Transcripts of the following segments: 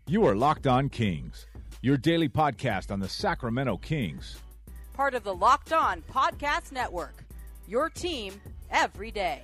You are Locked On Kings, your daily podcast on the Sacramento Kings. Part of the Locked On Podcast Network, your team every day.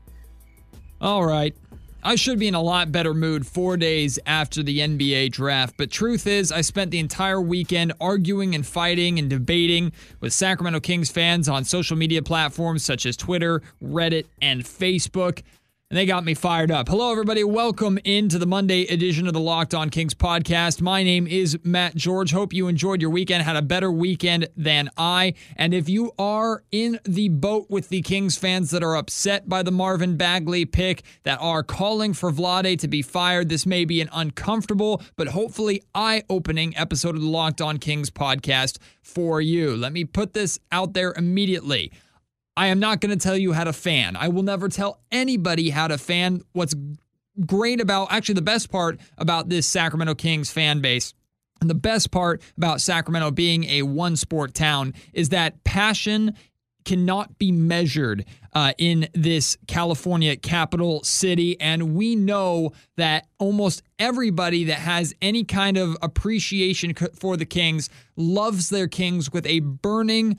All right. I should be in a lot better mood 4 days after the NBA draft, but truth is, I spent the entire weekend arguing and fighting and debating with Sacramento Kings fans on social media platforms such as Twitter, Reddit, and Facebook. And they got me fired up. Hello, everybody. Welcome into the Monday edition of the Locked On Kings podcast. My name is Matt George. Hope you enjoyed your weekend, had a better weekend than I. And if you are in the boat with the Kings fans that are upset by the Marvin Bagley pick, that are calling for Vlade to be fired, this may be an uncomfortable but hopefully eye-opening episode of the Locked On Kings podcast for you. Let me put this out there immediately. I am not going to tell you how to fan. I will never tell anybody how to fan. What's great about, actually the best part about this Sacramento Kings fan base, and the best part about Sacramento being a one-sport town, is that passion cannot be measured in this California capital city. And we know that almost everybody that has any kind of appreciation for the Kings loves their Kings with a burning,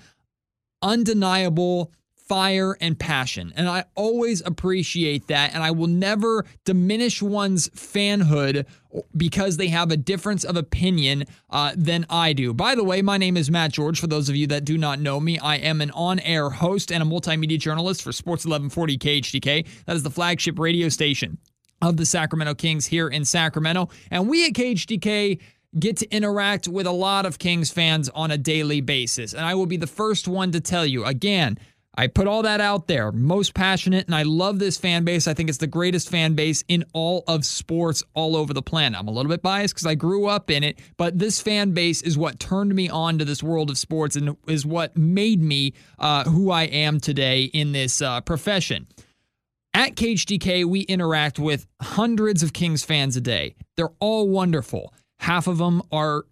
undeniable fire and passion. And I always appreciate that. And I will never diminish one's fanhood because they have a difference of opinion than I do. By the way, my name is Matt George. For those of you that do not know me, I am an on-air host and a multimedia journalist for Sports 1140 KHTK. That is the flagship radio station of the Sacramento Kings here in Sacramento. And we at KHTK get to interact with a lot of Kings fans on a daily basis. And I will be the first one to tell you, again, I put all that out there, most passionate, and I love this fan base. I think it's the greatest fan base in all of sports all over the planet. I'm a little bit biased because I grew up in it, but this fan base is what turned me on to this world of sports and is what made me who I am today in this profession. At KHTK, we interact with hundreds of Kings fans a day. They're all wonderful. Half of them are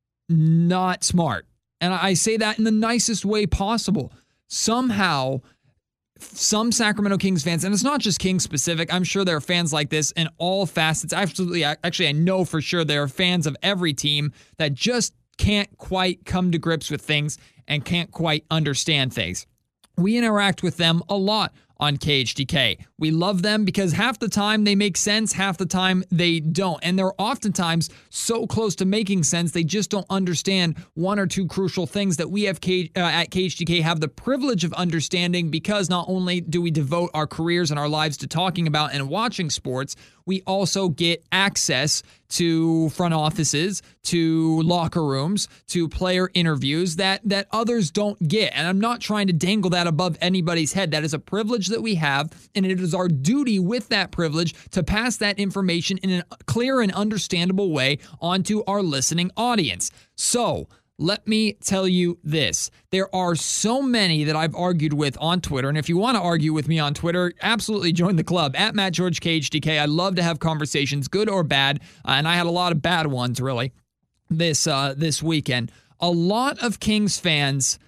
not smart, and I say that in the nicest way possible. Somehow, some Sacramento Kings fans, and it's not just Kings specific, I'm sure there are fans like this in all facets. Actually, I know for sure there are fans of every team that just can't quite come to grips with things and can't quite understand things. We interact with them a lot on KHTK. We love them because half the time they make sense, half the time they don't. And they're oftentimes so close to making sense, they just don't understand one or two crucial things that we have at KHTK have the privilege of understanding, because not only do we devote our careers and our lives to talking about and watching sports, we also get access to front offices, to locker rooms, to player interviews that others don't get. And I'm not trying to dangle that above anybody's head. That is a privilege that we have, and it is our duty with that privilege to pass that information in a clear and understandable way onto our listening audience. So, let me tell you this. There are so many that I've argued with on Twitter, and if you want to argue with me on Twitter, absolutely join the club, at Matt George KHTK. I love to have conversations, good or bad, and I had a lot of bad ones, really, this weekend. A lot of Kings fans,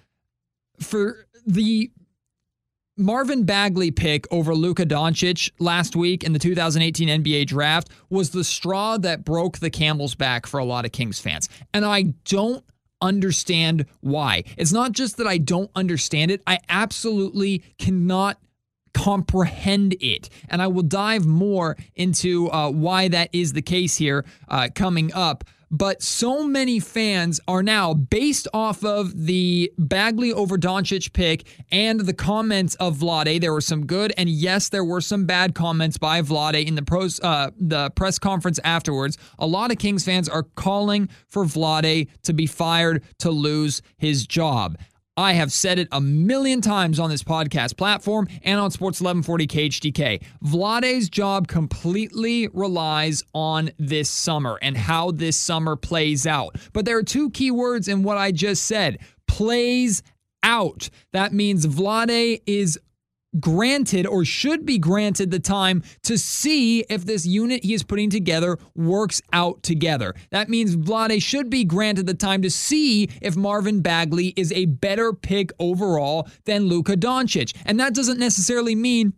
for the Marvin Bagley pick over Luka Doncic last week in the 2018 NBA draft was the straw that broke the camel's back for a lot of Kings fans, and I don't understand why. It's not just that I don't understand it, I absolutely cannot comprehend it. And I will dive more into why that is the case here coming up. But so many fans are now, based off of the Bagley over Doncic pick and the comments of Vlade, there were some good, and yes, there were some bad comments by Vlade in the press conference afterwards. A lot of Kings fans are calling for Vlade to be fired, to lose his job. I have said it a million times on this podcast platform and on Sports 1140 KHTK. Vlade's job completely relies on this summer and how this summer plays out. But there are two key words in what I just said. Plays out. That means Vlade is granted, or should be granted, the time to see if this unit he is putting together works out together. That means Vlade should be granted the time to see if Marvin Bagley is a better pick overall than Luka Doncic. And that doesn't necessarily mean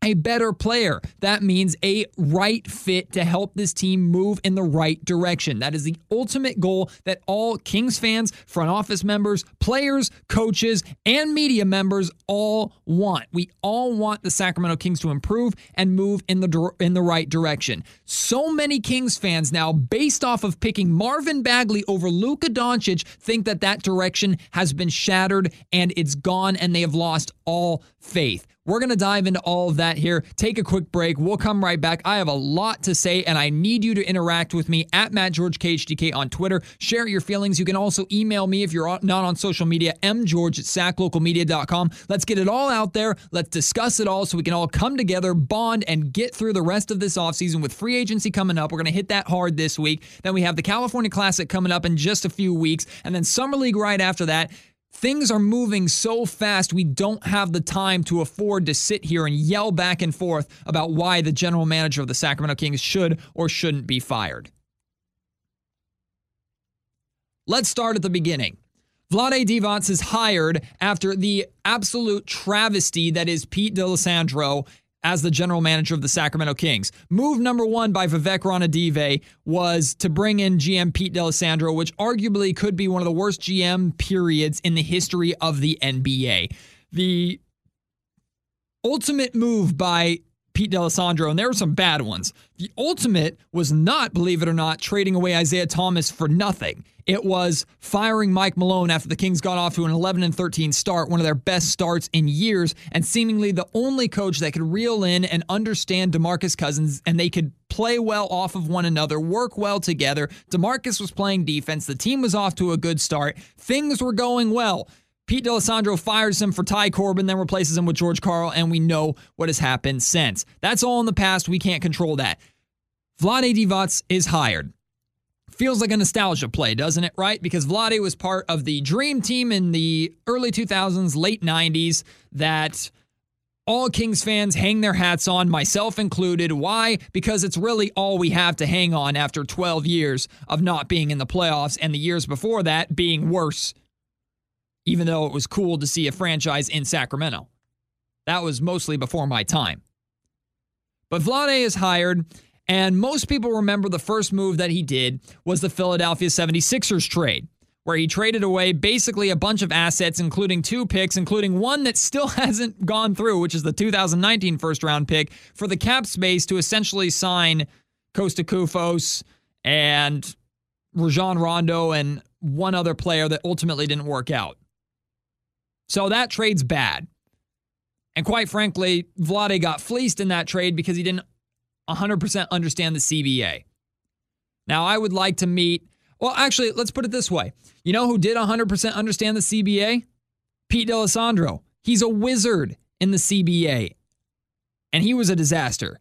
a better player. That means a right fit to help this team move in the right direction. That is the ultimate goal that all Kings fans, front office members, players, coaches, and media members all want. We all want the Sacramento Kings to improve and move in the right direction. So many Kings fans now, based off of picking Marvin Bagley over Luka Doncic, think that direction has been shattered and it's gone and they have lost all faith. We're going to dive into all of that here. Take a quick break. We'll come right back. I have a lot to say, and I need you to interact with me at MattGeorgeKHTK on Twitter. Share your feelings. You can also email me if you're not on social media, mgeorge@saclocalmedia.com. Let's get it all out there. Let's discuss it all so we can all come together, bond, and get through the rest of this offseason with free agency coming up. We're going to hit that hard this week. Then we have the California Classic coming up in just a few weeks, and then Summer League right after that. Things are moving so fast, we don't have the time to afford to sit here and yell back and forth about why the general manager of the Sacramento Kings should or shouldn't be fired. Let's start at the beginning. Vlade Divac is hired after the absolute travesty that is Pete D'Alessandro as the general manager of the Sacramento Kings. Move number one by Vivek Ranadive was to bring in GM Pete D'Alessandro, which arguably could be one of the worst GM periods in the history of the NBA. The ultimate move by Pete D'Alessandro, and there were some bad ones. The ultimate was not, believe it or not, trading away Isaiah Thomas for nothing. It was firing Mike Malone after the Kings got off to an 11-13 start, one of their best starts in years, and seemingly the only coach that could reel in and understand DeMarcus Cousins, and they could play well off of one another, work well together. DeMarcus was playing defense. The team was off to a good start. Things were going well. Pete D'Alessandro fires him for Ty Corbin, then replaces him with George Karl, and we know what has happened since. That's all in the past. We can't control that. Vlade Divac is hired. Feels like a nostalgia play, doesn't it, right? Because Vlade was part of the dream team in the early 2000s, late 90s, that all Kings fans hang their hats on, myself included. Why? Because it's really all we have to hang on after 12 years of not being in the playoffs, and the years before that being worse, even though it was cool to see a franchise in Sacramento. That was mostly before my time. But Vlade is hired, and most people remember the first move that he did was the Philadelphia 76ers trade, where he traded away basically a bunch of assets, including 2 picks, including one that still hasn't gone through, which is the 2019 first-round pick, for the cap space to essentially sign Costa Koufos and Rajon Rondo and one other player that ultimately didn't work out. So that trade's bad. And quite frankly, Vlade got fleeced in that trade because he didn't 100% understand the CBA. Now, I would like to meet... Well, actually, let's put it this way. You know who did 100% understand the CBA? Pete D'Alessandro. He's a wizard in the CBA. And he was a disaster.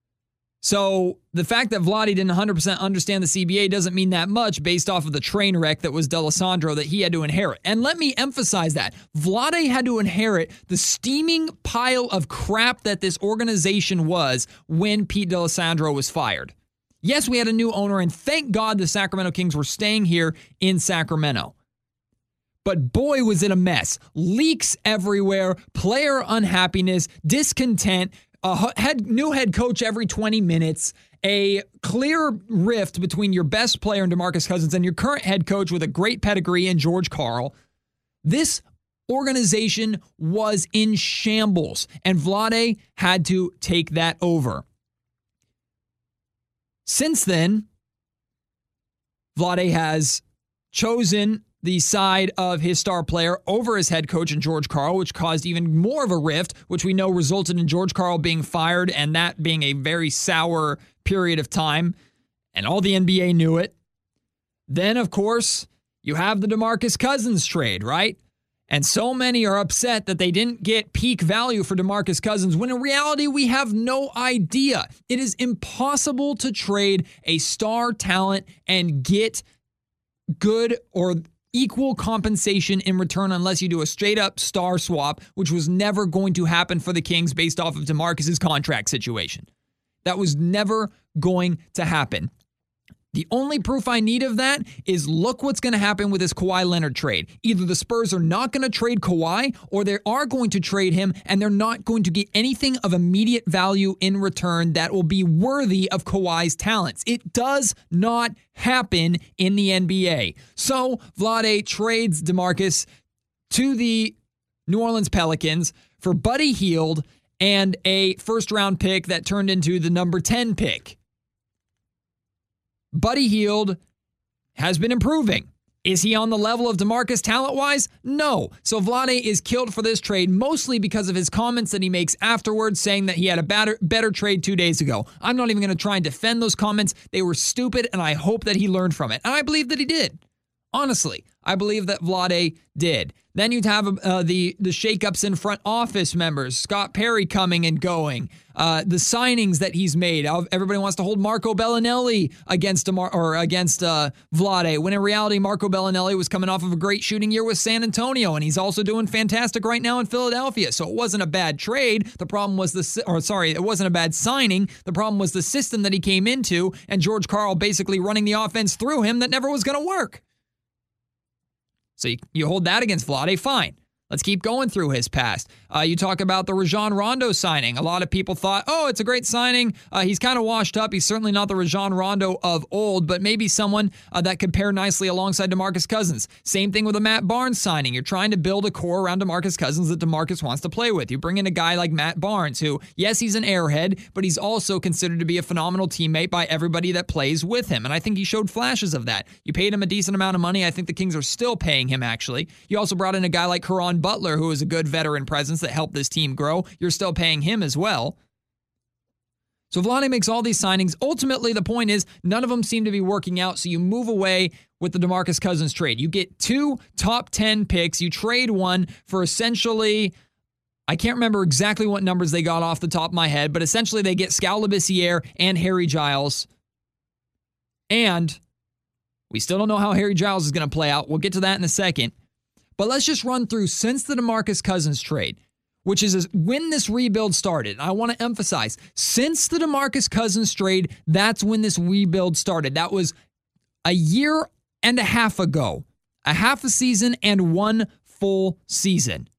So the fact that Vlade didn't 100% understand the CBA doesn't mean that much based off of the train wreck that was D'Alessandro that he had to inherit. And let me emphasize that. Vlade had to inherit the steaming pile of crap that this organization was when Pete D'Alessandro was fired. Yes, we had a new owner, and thank God the Sacramento Kings were staying here in Sacramento. But boy, was it a mess. Leaks everywhere, player unhappiness, discontent, new head coach every 20 minutes, a clear rift between your best player in DeMarcus Cousins and your current head coach with a great pedigree in George Karl. This organization was in shambles, and Vlade had to take that over. Since then, Vlade has chosen the side of his star player over his head coach in George Karl, which caused even more of a rift, which we know resulted in George Karl being fired and that being a very sour period of time. And all the NBA knew it. Then, of course, you have the DeMarcus Cousins trade, right? And so many are upset that they didn't get peak value for DeMarcus Cousins, when in reality, we have no idea. It is impossible to trade a star talent and get good or equal compensation in return unless you do a straight-up star swap, which was never going to happen for the Kings based off of DeMarcus's contract situation. That was never going to happen. The only proof I need of that is look what's going to happen with this Kawhi Leonard trade. Either the Spurs are not going to trade Kawhi, or they are going to trade him and they're not going to get anything of immediate value in return that will be worthy of Kawhi's talents. It does not happen in the NBA. So Vlade trades DeMarcus to the New Orleans Pelicans for Buddy Hield and a first-round pick that turned into the number 10 pick. Buddy Hield has been improving. Is he on the level of DeMarcus talent-wise? No. So Vlade is killed for this trade, mostly because of his comments that he makes afterwards, saying that he had a better trade 2 days ago. I'm not even going to try and defend those comments. They were stupid, and I hope that he learned from it. And I believe that he did. Honestly, I believe that Vlade did. Then you'd have the shakeups in front office members, Scott Perry coming and going, the signings that he's made. Everybody wants to hold Marco Bellinelli against Vlade, when in reality Marco Bellinelli was coming off of a great shooting year with San Antonio, and he's also doing fantastic right now in Philadelphia. So it wasn't a bad trade. The problem was it wasn't a bad signing. The problem was the system that he came into, and George Karl basically running the offense through him that never was going to work. So you hold that against Vlade, fine. Let's keep going through his past. You talk about the Rajon Rondo signing. A lot of people thought, it's a great signing. He's kind of washed up. He's certainly not the Rajon Rondo of old, but maybe someone that could pair nicely alongside DeMarcus Cousins. Same thing with the Matt Barnes signing. You're trying to build a core around DeMarcus Cousins that DeMarcus wants to play with. You bring in a guy like Matt Barnes, who, yes, he's an airhead, but he's also considered to be a phenomenal teammate by everybody that plays with him. And I think he showed flashes of that. You paid him a decent amount of money. I think the Kings are still paying him, actually. You also brought in a guy like Caron Butler, who is a good veteran presence that helped this team grow. You're still paying him as well. So Vlade makes all these signings. Ultimately, the point is none of them seem to be working out, so you move away with the DeMarcus Cousins trade. You get 2 top 10 picks. You trade one for essentially, I can't remember exactly what numbers they got off the top of my head, but essentially they get Skal Labissière and Harry Giles. And we still don't know how Harry Giles is going to play out. We'll get to that in a second. But let's just run through since the DeMarcus Cousins trade, which is when this rebuild started. And I want to emphasize, since the DeMarcus Cousins trade, that's when this rebuild started. That was a year and a half ago, a half a season and 1 full season.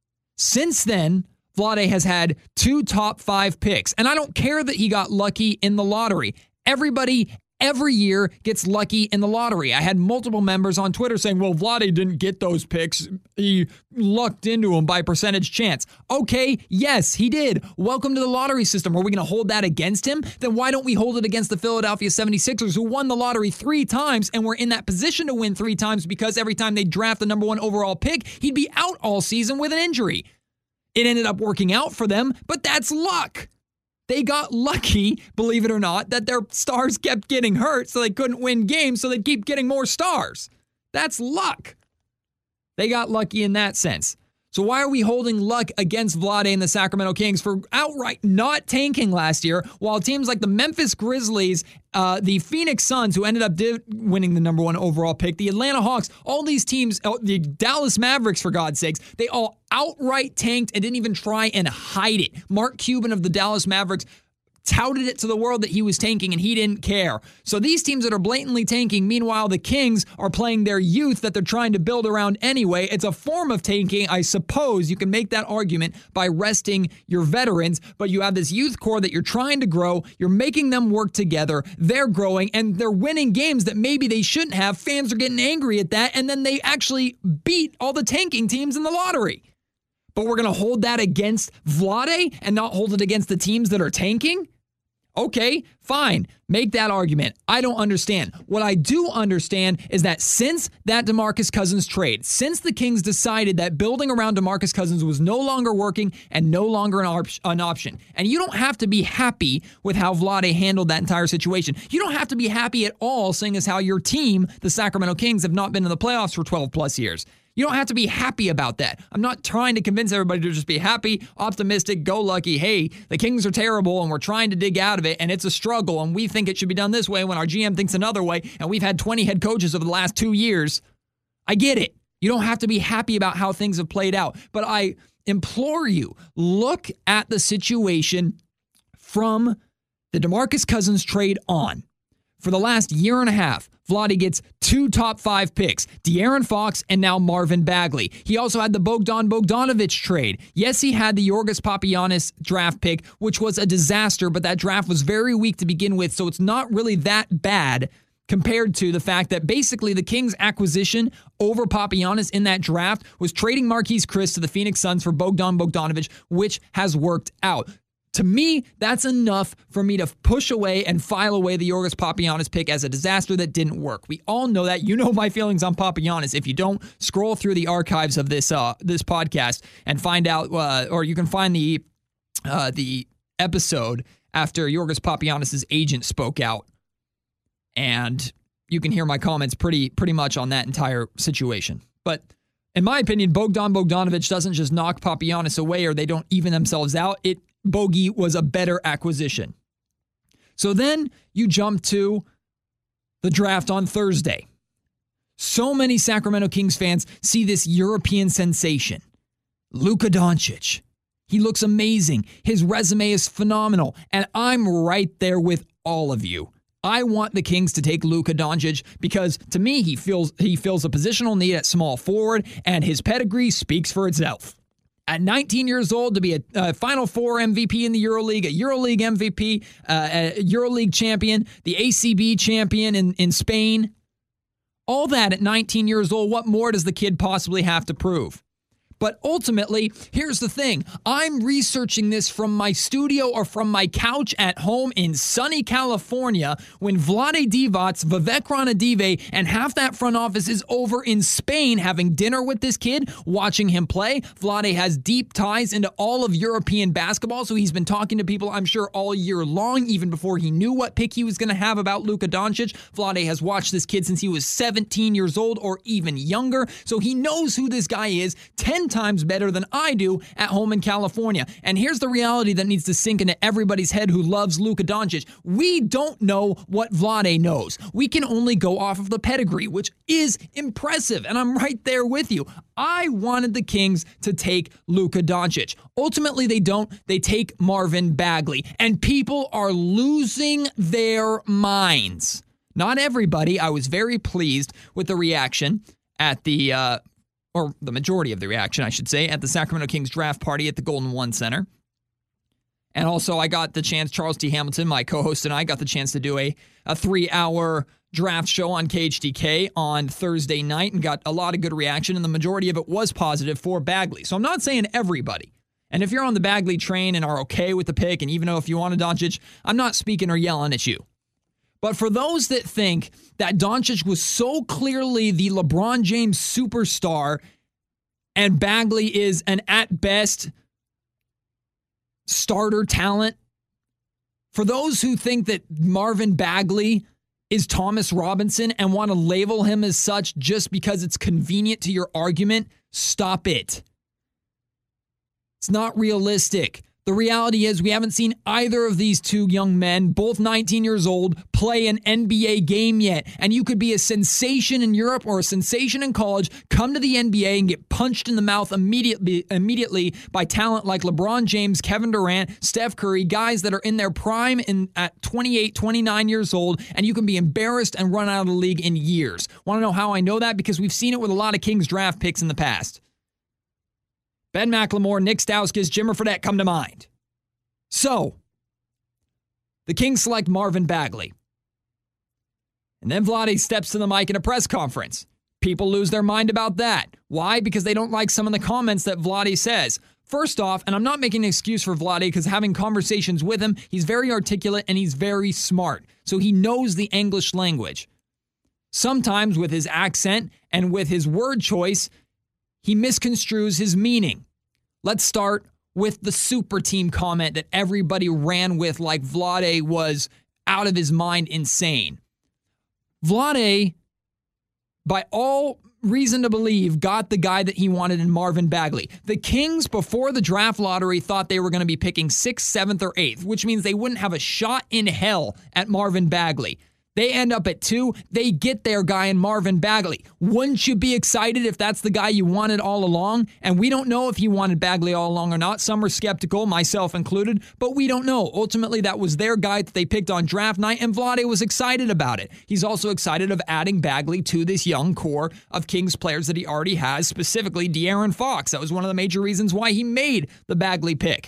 Since then, Vlade has had 2 top 5 picks. And I don't care that he got lucky in the lottery. Everybody every year gets lucky in the lottery. I had multiple members on Twitter saying, well, Vlade didn't get those picks. He lucked into them by percentage chance. Okay, yes, he did. Welcome to the lottery system. Are we going to hold that against him? Then why don't we hold it against the Philadelphia 76ers, who won the lottery 3 times and were in that position to win 3 times because every time they draft the number 1 overall pick, he'd be out all season with an injury. It ended up working out for them, but that's luck. They got lucky, believe it or not, that their stars kept getting hurt so they couldn't win games, so they'd keep getting more stars. That's luck. They got lucky in that sense. So why are we holding luck against Vlade and the Sacramento Kings for outright not tanking last year, while teams like the Memphis Grizzlies, the Phoenix Suns, who ended up winning the number 1 overall pick, the Atlanta Hawks, all these teams, the Dallas Mavericks, for God's sakes, they all outright tanked and didn't even try and hide it. Mark Cuban of the Dallas Mavericks touted it to the world that he was tanking, and he didn't care. So these teams that are blatantly tanking, meanwhile the Kings are playing their youth that they're trying to build around anyway. It's a form of tanking, I suppose. You can make that argument by resting your veterans, but you have this youth core that you're trying to grow. You're making them work together. They're growing, and they're winning games that maybe they shouldn't have. Fans are getting angry at that, and then they actually beat all the tanking teams in the lottery. But we're going to hold that against Vlade and not hold it against the teams that are tanking? Okay, fine. Make that argument. I don't understand. What I do understand is that since that DeMarcus Cousins trade, since the Kings decided that building around DeMarcus Cousins was no longer working and no longer an option, and you don't have to be happy with how Vlade handled that entire situation. You don't have to be happy at all, seeing as how your team, the Sacramento Kings, have not been in the playoffs for 12 plus years. You don't have to be happy about that. I'm not trying to convince everybody to just be happy, optimistic, go lucky. Hey, the Kings are terrible and we're trying to dig out of it and it's a struggle and we think it should be done this way when our GM thinks another way and we've had 20 head coaches over the last 2 years. I get it. You don't have to be happy about how things have played out. But I implore you, look at the situation from the DeMarcus Cousins trade on. For the last year and a half, Vlade gets 2 top 5 picks, De'Aaron Fox and now Marvin Bagley. He also had the Bogdan Bogdanovic trade. Yes, he had the Yorgos Papagiannis draft pick, which was a disaster, but that draft was very weak to begin with, so it's not really that bad compared to the fact that basically the Kings' acquisition over Papagiannis in that draft was trading Marquise Chriss to the Phoenix Suns for Bogdan Bogdanovic, which has worked out. To me, that's enough for me to push away and file away the Yorgos Papagiannis pick as a disaster that didn't work. We all know that. You know my feelings on Papagiannis. If you don't, scroll through the archives of this podcast and find out, or you can find the episode after Yorgos Papagiannis' agent spoke out. And you can hear my comments pretty much on that entire situation. But in my opinion, Bogdan Bogdanovic doesn't just knock Papagiannis away or they don't even themselves out. Bogey was a better acquisition. So then you jump to the draft on Thursday. So many Sacramento Kings fans see this European sensation, Luka Doncic. He looks amazing. His resume is phenomenal. And I'm right there with all of you. I want the Kings to take Luka Doncic because, to me, he fills a positional need at small forward, and his pedigree speaks for itself. At 19 years old, to be a Final Four MVP in the EuroLeague, a EuroLeague MVP, a EuroLeague champion, the ACB champion in Spain, all that at 19 years old, what more does the kid possibly have to prove? But ultimately, here's the thing. I'm researching this from my studio or from my couch at home in sunny California when Vlade Divac, Vivek Ranadive, and half that front office is over in Spain having dinner with this kid, watching him play. Vlade has deep ties into all of European basketball, so he's been talking to people, I'm sure, all year long, even before he knew what pick he was going to have about Luka Doncic. Vlade has watched this kid since he was 17 years old or even younger, so he knows who this guy is 10 times better than I do at home in California. And here's the reality that needs to sink into everybody's head who loves Luka Doncic. We don't know what Vlade knows. We can only go off of the pedigree, which is impressive. And I'm right there with you. I wanted the Kings to take Luka Doncic. Ultimately, they don't. They take Marvin Bagley. And people are losing their minds. Not everybody. I was very pleased with the reaction at or the majority of the reaction, I should say, at the Sacramento Kings draft party at the Golden One Center. And also, I got the chance, Charles T. Hamilton, my co-host, and I got the chance to do a 3-hour draft show on KHTK on Thursday night and got a lot of good reaction, and the majority of it was positive for Bagley. So I'm not saying everybody. And if you're on the Bagley train and are okay with the pick, and even though if you wanted Doncic, I'm not speaking or yelling at you. But for those that think that Doncic was so clearly the LeBron James superstar and Bagley is an at best starter talent, for those who think that Marvin Bagley is Thomas Robinson and want to label him as such just because it's convenient to your argument, stop it. It's not realistic. The reality is we haven't seen either of these two young men, both 19 years old, play an NBA game yet. And you could be a sensation in Europe or a sensation in college, come to the NBA and get punched in the mouth immediately by talent like LeBron James, Kevin Durant, Steph Curry, guys that are in their prime at 28, 29 years old, and you can be embarrassed and run out of the league in years. Want to know how I know that? Because we've seen it with a lot of Kings draft picks in the past. Ben McLemore, Nick Stauskas, Jimmer Fredette come to mind. So, the Kings select Marvin Bagley. And then Vlade steps to the mic in a press conference. People lose their mind about that. Why? Because they don't like some of the comments that Vlade says. First off, and I'm not making an excuse for Vlade because having conversations with him, he's very articulate and he's very smart. So he knows the English language. Sometimes with his accent and with his word choice, he misconstrues his meaning. Let's start with the super team comment that everybody ran with like Vlade was out of his mind insane. Vlade, by all reason to believe, got the guy that he wanted in Marvin Bagley. The Kings, before the draft lottery, thought they were going to be picking 6th, 7th, or 8th, which means they wouldn't have a shot in hell at Marvin Bagley. They end up at 2. They get their guy in Marvin Bagley. Wouldn't you be excited if that's the guy you wanted all along? And we don't know if he wanted Bagley all along or not. Some are skeptical, myself included, but we don't know. Ultimately, that was their guy that they picked on draft night, and Vlade was excited about it. He's also excited of adding Bagley to this young core of Kings players that he already has, specifically De'Aaron Fox. That was one of the major reasons why he made the Bagley pick.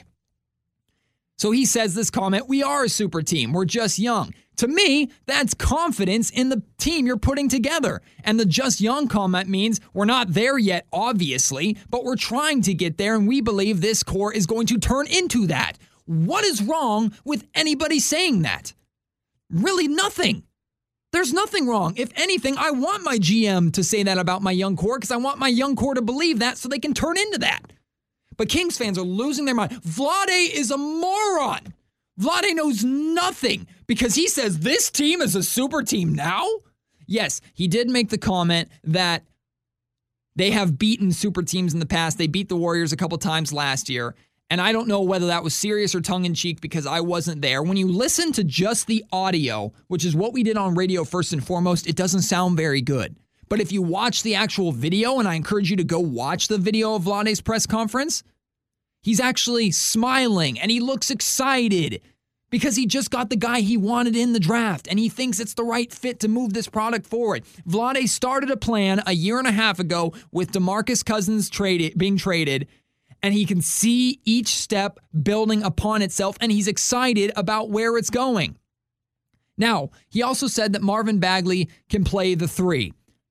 So he says this comment, "We are a super team. We're just young." To me, that's confidence in the team you're putting together. And the just young comment means we're not there yet, obviously, but we're trying to get there, and we believe this core is going to turn into that. What is wrong with anybody saying that? Really nothing. There's nothing wrong. If anything, I want my GM to say that about my young core because I want my young core to believe that so they can turn into that. But Kings fans are losing their mind. Vlade is a moron. Vlade knows nothing because he says this team is a super team now? Yes, he did make the comment that they have beaten super teams in the past. They beat the Warriors a couple times last year. And I don't know whether that was serious or tongue-in-cheek because I wasn't there. When you listen to just the audio, which is what we did on radio first and foremost, it doesn't sound very good. But if you watch the actual video, and I encourage you to go watch the video of Vlade's press conference, he's actually smiling and he looks excited because he just got the guy he wanted in the draft and he thinks it's the right fit to move this product forward. Vlade started a plan a year and a half ago with DeMarcus Cousins being traded, and he can see each step building upon itself, and he's excited about where it's going. Now, he also said that Marvin Bagley can play the 3.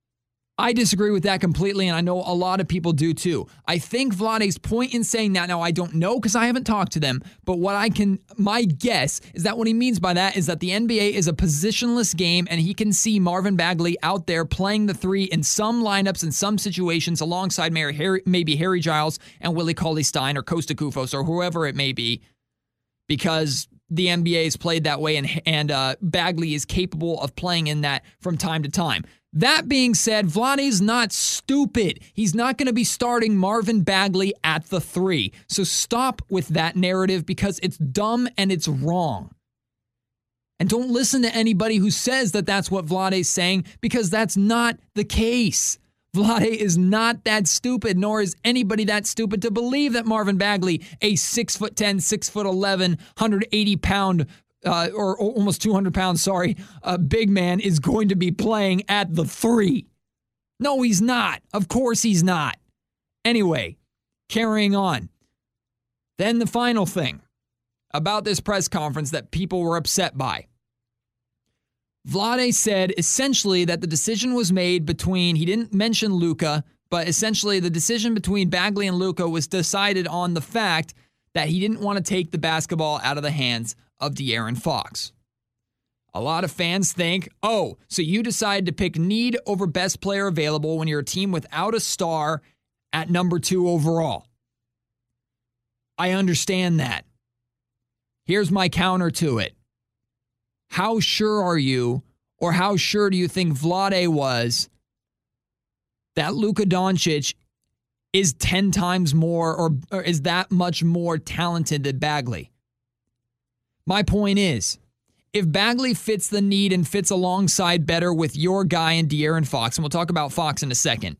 I disagree with that completely, and I know a lot of people do too. I think Vlade's point in saying that, now I don't know because I haven't talked to them, but my guess is that what he means by that is that the NBA is a positionless game, and he can see Marvin Bagley out there playing the 3 in some lineups in some situations alongside maybe Harry Giles and Willie Cauley-Stein or Costa Koufos or whoever it may be, because the NBA is played that way, and Bagley is capable of playing in that from time to time. That being said, Vlade's not stupid. He's not going to be starting Marvin Bagley at the 3. So stop with that narrative because it's dumb and it's wrong. And don't listen to anybody who says that that's what Vlade's saying because that's not the case. Vlade is not that stupid, nor is anybody that stupid to believe that Marvin Bagley, a 6'10", 6'11", 180-pound or almost 200 pounds, big man is going to be playing at the 3. No, he's not. Of course he's not. Anyway, carrying on. Then the final thing about this press conference that people were upset by. Vlade said essentially that the decision was made between, he didn't mention Luka, but essentially the decision between Bagley and Luka was decided on the fact that he didn't want to take the basketball out of the hands of De'Aaron Fox. A lot of fans think, oh, so you decided to pick need over best player available when you're a team without a star at number 2 overall. I understand that. Here's my counter to it. How sure are you, or how sure do you think Vlade was that Luka Doncic is 10 times more or is that much more talented than Bagley? My point is, if Bagley fits the need and fits alongside better with your guy in De'Aaron Fox, and we'll talk about Fox in a second,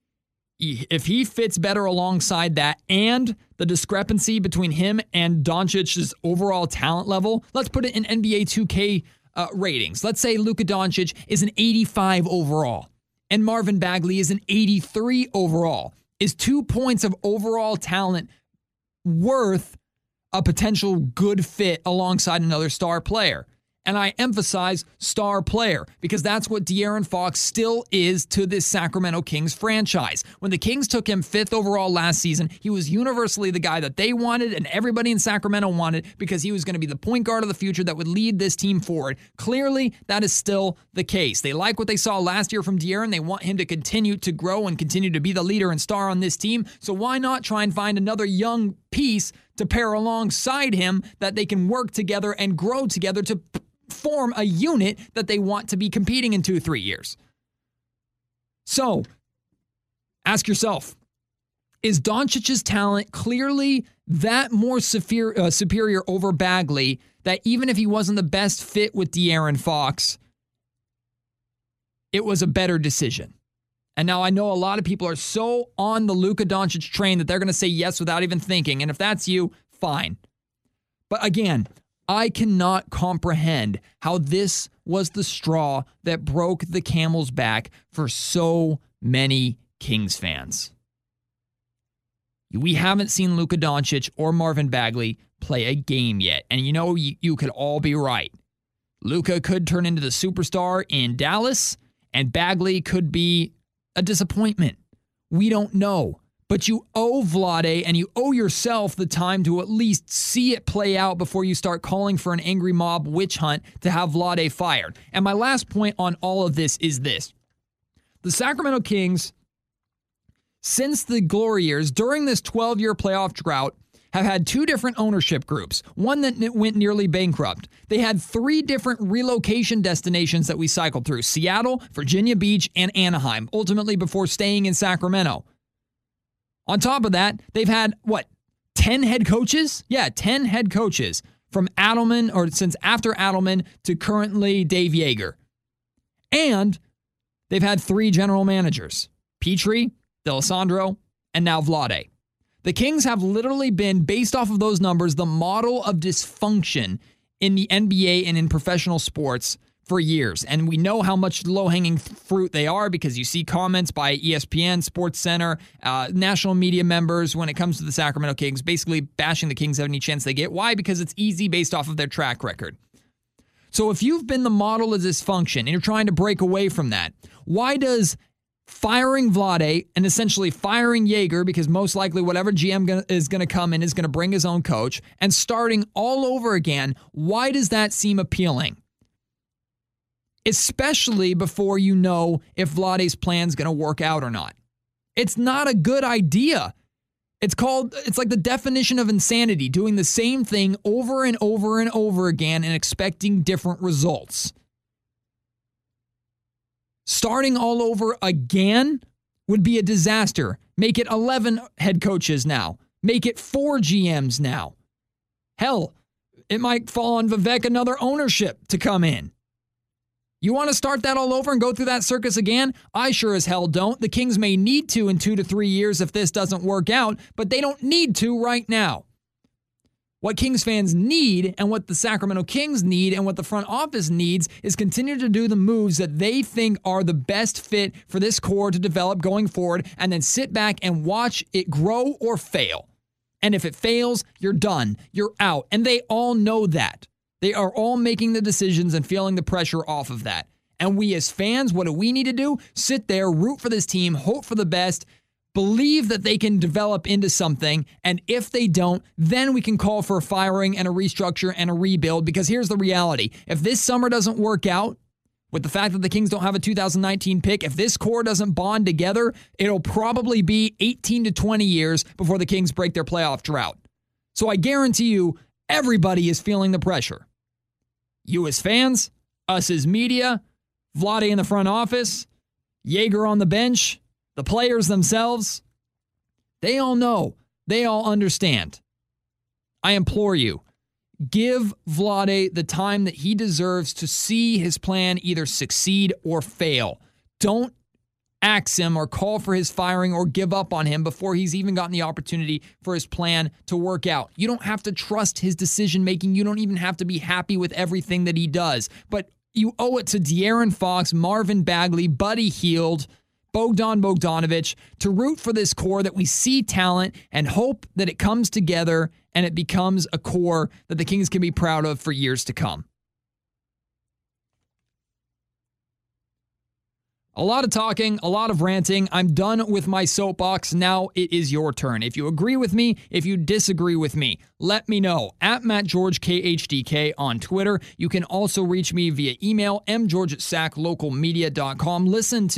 if he fits better alongside that and the discrepancy between him and Doncic's overall talent level, let's put it in NBA 2K ratings. Let's say Luka Doncic is an 85 overall and Marvin Bagley is an 83 overall. Is 2 points of overall talent worth a potential good fit alongside another star player? And I emphasize star player because that's what De'Aaron Fox still is to this Sacramento Kings franchise. When the Kings took him 5th overall last season, he was universally the guy that they wanted and everybody in Sacramento wanted because he was going to be the point guard of the future that would lead this team forward. Clearly, that is still the case. They like what they saw last year from De'Aaron. They want him to continue to grow and continue to be the leader and star on this team. So why not try and find another young piece to pair alongside him that they can work together and grow together to form a unit that they want to be competing in 2-3 years. So, ask yourself, is Doncic's talent clearly that more superior over Bagley that even if he wasn't the best fit with De'Aaron Fox, it was a better decision. And now I know a lot of people are so on the Luka Doncic train that they're going to say yes without even thinking. And if that's you, fine. But again, I cannot comprehend how this was the straw that broke the camel's back for so many Kings fans. We haven't seen Luka Doncic or Marvin Bagley play a game yet. And you could all be right. Luka could turn into the superstar in Dallas, and Bagley could be a disappointment. We don't know. But you owe Vlade and you owe yourself the time to at least see it play out before you start calling for an angry mob witch hunt to have Vlade fired. And my last point on all of this is this. The Sacramento Kings, since the glory years, during this 12-year playoff drought, have had two different ownership groups, one that went nearly bankrupt. They had three different relocation destinations that we cycled through: Seattle, Virginia Beach, and Anaheim, ultimately before staying in Sacramento. On top of that, they've had, 10 head coaches? Yeah, 10 head coaches from Adelman, or since after Adelman to currently Dave Yeager. And they've had 3 general managers: Petrie, D'Alessandro, and now Vlade. The Kings have literally been, based off of those numbers, the model of dysfunction in the NBA and in professional sports for years. And we know how much low-hanging fruit they are because you see comments by ESPN, SportsCenter, national media members when it comes to the Sacramento Kings, basically bashing the Kings any chance they get. Why? Because it's easy based off of their track record. So if you've been the model of dysfunction and you're trying to break away from that, why does firing Vlade and essentially firing Yeager, because most likely whatever GM is going to come in is going to bring his own coach, and starting all over again, why does that seem appealing? Especially before you know if Vlade's plan is going to work out or not. It's not a good idea. It's like the definition of insanity, doing the same thing over and over and over again and expecting different results. Starting all over again would be a disaster. Make it 11 head coaches now. Make it 4 GMs now. Hell, it might fall on Vivek another ownership to come in. You want to start that all over and go through that circus again? I sure as hell don't. The Kings may need to in 2 to 3 years if this doesn't work out, but they don't need to right now. What Kings fans need, and what the Sacramento Kings need, and what the front office needs is continue to do the moves that they think are the best fit for this core to develop going forward, and then sit back and watch it grow or fail. And if it fails, you're done. You're out. And they all know that. They are all making the decisions and feeling the pressure off of that. And we as fans, what do we need to do? Sit there, root for this team, hope for the best, believe that they can develop into something, and if they don't, then we can call for a firing and a restructure and a rebuild, because here's the reality. If this summer doesn't work out, with the fact that the Kings don't have a 2019 pick, if this core doesn't bond together, it'll probably be 18 to 20 years before the Kings break their playoff drought. So I guarantee you, everybody is feeling the pressure. You as fans, us as media, Vlade in the front office, Yeager on the bench, the players themselves, they all know. They all understand. I implore you, give Vlade the time that he deserves to see his plan either succeed or fail. Don't axe him or call for his firing or give up on him before he's even gotten the opportunity for his plan to work out. You don't have to trust his decision-making. You don't even have to be happy with everything that he does. But you owe it to De'Aaron Fox, Marvin Bagley, Buddy Hield, Bogdan Bogdanovic to root for this core that we see talent and hope that it comes together and it becomes a core that the Kings can be proud of for years to come. A lot of talking, a lot of ranting. I'm done with my soapbox. Now it is your turn. If you agree with me, if you disagree with me, let me know. At MattGeorgeKHDK on Twitter. You can also reach me via email, mgeorge@saclocalmedia.com. Listen to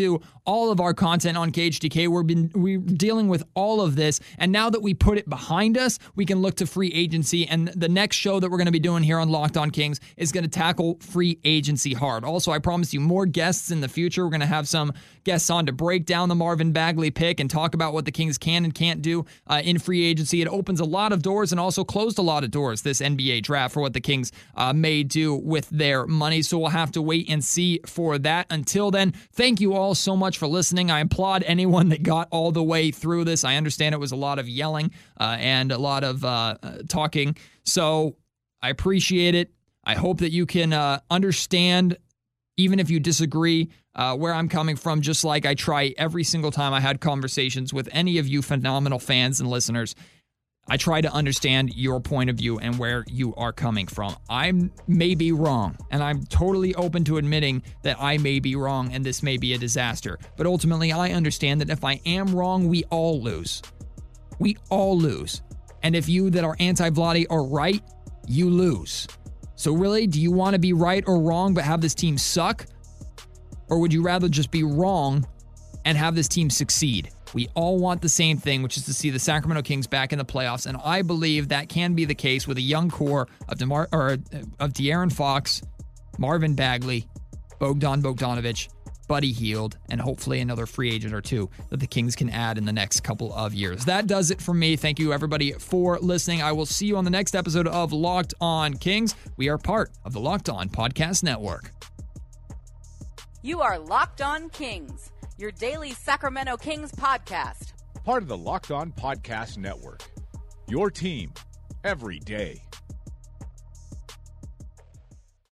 all of our content on KHTK. We're dealing with all of this, and now that we put it behind us, we can look to free agency, and the next show that we're going to be doing here on Locked On Kings is going to tackle free agency hard. Also, I promise you more guests in the future. We're going to have some guests on to break down the Marvin Bagley pick and talk about what the Kings can and can't do in free agency. It opens a lot of doors and also closed a lot of doors, this NBA draft, for what the Kings may do with their money. So we'll have to wait and see for that. Until then, thank you all so much for listening. I applaud anyone that got all the way through this. I understand it was a lot of yelling and a lot of talking. So I appreciate it. I hope that you can understand, even if you disagree, where I'm coming from, just like I try every single time I had conversations with any of you phenomenal fans and listeners. I try to understand your point of view and where you are coming from. I may be wrong, and I'm totally open to admitting that I may be wrong and this may be a disaster. But ultimately, I understand that if I am wrong, we all lose. We all lose. And if you that are anti-Vlade are right, you lose. So really, do you want to be right or wrong but have this team suck? Or would you rather just be wrong and have this team succeed? We all want the same thing, which is to see the Sacramento Kings back in the playoffs, and I believe that can be the case with a young core of De'Aaron Fox, Marvin Bagley, Bogdan Bogdanovic, Buddy Hield, and hopefully another free agent or two that the Kings can add in the next couple of years. That does it for me. Thank you, everybody, for listening. I will see you on the next episode of Locked On Kings. We are part of the Locked On Podcast Network. You are Locked On Kings, your daily Sacramento Kings podcast. Part of the Locked On Podcast Network. Your team every day.